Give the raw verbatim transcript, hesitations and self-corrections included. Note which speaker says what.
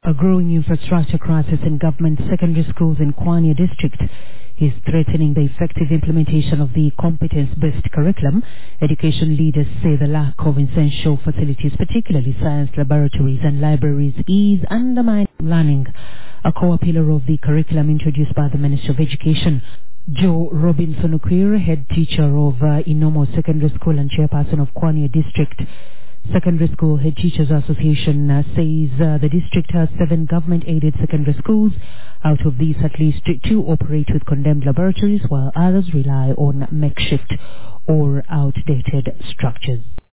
Speaker 1: A growing infrastructure crisis in government secondary schools in Kwanya district is threatening the effective implementation of the competence-based curriculum. Education leaders say the lack of essential facilities, particularly science laboratories and libraries, is undermining learning, a core pillar of the curriculum introduced by the Ministry of Education. Joe Robinson Okwiri, head teacher of uh, Inomo Secondary School and chairperson of Kwanya District Secondary School Head Teachers Association, uh, says uh, the district has seven government-aided secondary schools. Out of these, at least two operate with condemned laboratories, while others rely on makeshift or outdated structures.